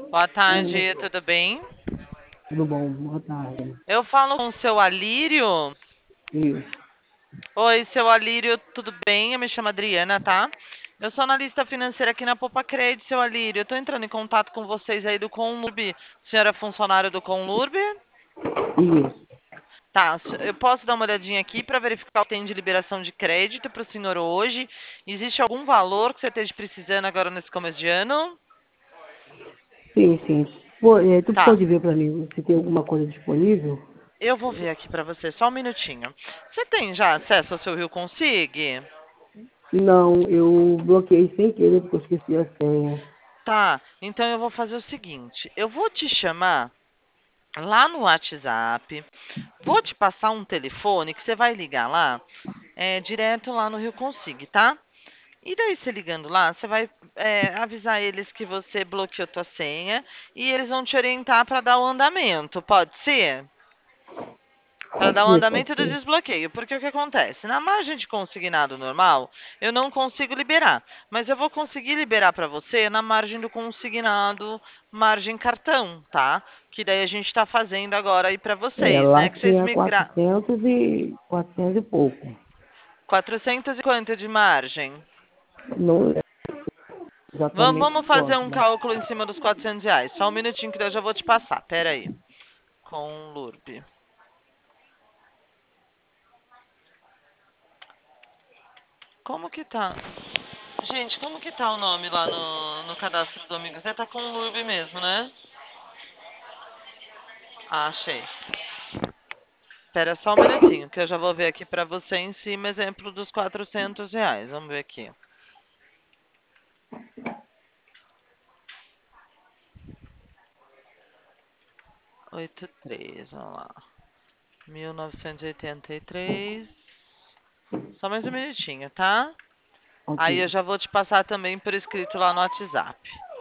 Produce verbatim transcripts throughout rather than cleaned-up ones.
Boa Oi, tarde, tudo bem? tudo bom? Boa tarde. Eu falo com o seu Alírio. Isso. Oi, seu Alírio, tudo bem? Eu me chamo Adriana, tá? Eu sou analista financeira aqui na Popa Credit, seu Alírio. Eu tô entrando em contato com vocês aí do Conlurb. Senhora é funcionário do Conlurb? Isso. Tá, s- eu posso dar uma olhadinha aqui para verificar o que tem de liberação de crédito para o senhor hoje. Existe algum valor que você esteja precisando agora nesse começo de ano? Sim, sim. Pô, é, tu Tá, pode ver para mim se tem alguma coisa disponível? eu vou ver aqui para você, só um minutinho. Você tem já acesso ao seu Rio Consigue? Não, eu bloqueei sem querer porque eu esqueci a senha. Tá, então eu vou fazer o seguinte: eu vou te chamar lá no WhatsApp, vou te passar um telefone que você vai ligar lá, é, direto lá no Rio Consigo, tá? E daí você ligando lá, você vai é, avisar eles que você bloqueou tua senha e eles vão te orientar para dar o andamento, pode ser? Para Pode dar o ser, pode andamento do ser. desbloqueio. Porque o que acontece? Na margem de consignado normal, eu não consigo liberar. Mas eu vou conseguir liberar para você na margem do consignado, margem cartão, tá? Que daí a gente está fazendo agora aí para É, vocês, lá né? Que vocês tinha migraram. quatrocentos e quatrocentos e pouco. quatrocentos e quanto de margem? Não lembro Vamos, exatamente vamos fazer quanto, um mas cálculo em cima dos quatrocentos reais. Só um minutinho que daí eu já vou te passar. Pera aí. Com Lurb. Como que tá? Gente, como que tá o nome lá no, no cadastro do Amigos? É, tá com o Lurb mesmo, né? Ah, achei. Espera só um minutinho, que eu já vou ver aqui pra você em cima, exemplo dos quatrocentos reais. Vamos ver aqui. oitenta e três, vamos lá. mil novecentos e oitenta e três. Só mais um minutinho, tá? ok. Aí eu já vou te passar também por escrito lá no WhatsApp.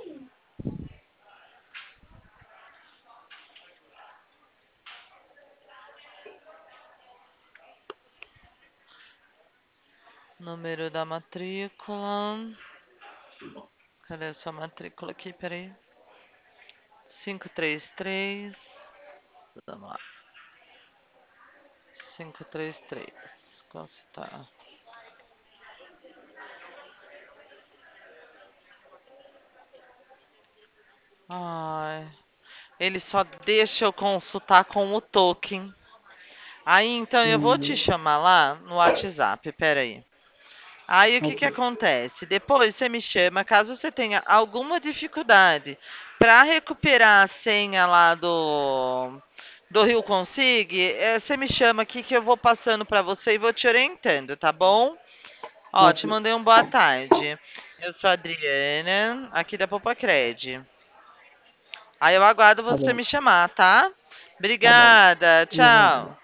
Número da matrícula. Cadê a sua matrícula aqui? Peraí. quinhentos e trinta e três. Vamos lá. quinhentos e trinta e três. Constar. Ai. Ele só deixa eu consultar com o token. Aí então eu vou te Hum, chamar lá no WhatsApp. Pera aí. Aí o que ok. que acontece? Depois você me chama, caso você tenha alguma dificuldade para recuperar a senha lá do do Rio Consigue, eh, você me chama aqui que eu vou passando para você e vou te orientando, tá bom? Ó, Ok. te mandei um boa tarde. Eu sou a Adriana, aqui da Popacred. Aí eu aguardo Tá você bom. me chamar, tá? Tá bom. Obrigada, Nada. tchau.